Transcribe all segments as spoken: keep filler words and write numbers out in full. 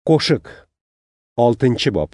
Qo'shiq oltinchi bob.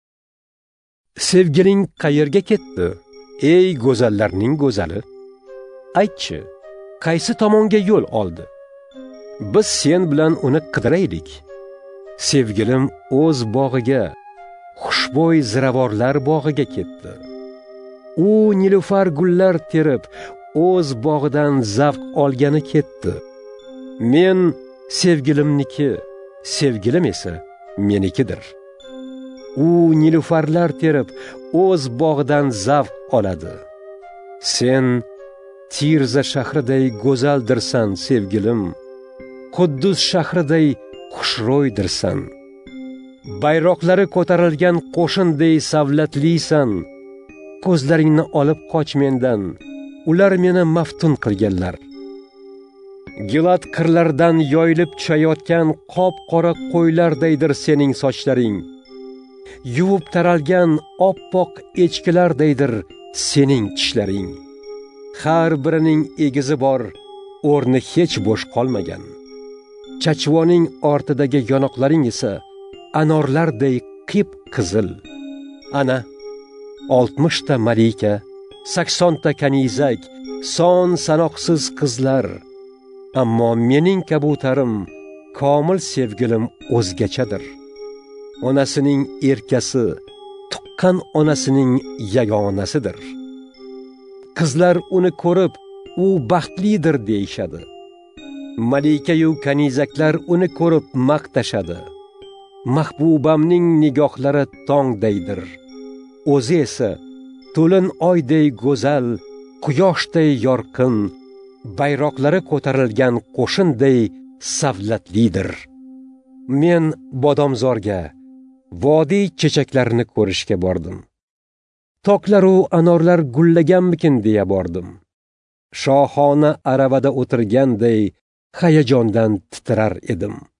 Sevgiling qayerga ketdi, ey go'zallarning go'zali? Aytchi, qaysi tomonga yo'l oldi? Biz sen bilan uni qidiraylik. Sevgilim o'z bog'iga, xushbo'y ziravorlar bog'iga ketdi. U nilufar gullar terib, o'z bog'idan zavq olgani ketdi. Men sevgilimniki, sevgilim esa menikidir. U nilufarlar terib, o'z bog'idan zavq oladi. Sen Tirza shahriday go'zaldirsan, sevgilim. Quddus shahriday xushro'ydirsan. Bayroqlari ko'tarilgan qo'shinday savlatlisan. Ko'zlaringni olib qoch mendan, ular meni maftun qilganlar. Gilad qirlardan yoyilib tushayotgan qop-qora qo'ylardaydir sening sochlaring. Yuvib taralgan oppoq echkilardaydir sening tishlaring. Har birining egizi bor, o'rni hech bo'sh qolmagan. Chachvoning ortidagi yonoqlaring esa anorlarday qip-qizil. Ana oltmishta malika, saksonta kanizak, son sanoqsiz qizlar. Ammo mening kabutarim, komil sevgilim o'zgachadir. Onasining erkasi, tuqqan onasining yagonasidir. Qizlar uni ko'rib, u baxtlidir deyishadi. Malika-yu kanizaklar uni ko'rib maqtashadi. Mahbubamning nigohlari tongdaydir. O'zi esa to'lin oyday go'zal, quyoshday yorqin, bayroqlari ko'tarilgan qo'shinday savlatlidir. Men bodomzorga, vodiy chechaklarini ko'rishga bordim. Toklaru anorlar gullaganmikin deya bordim. Shohona aravada o'tirganday hayajondan titrar edim.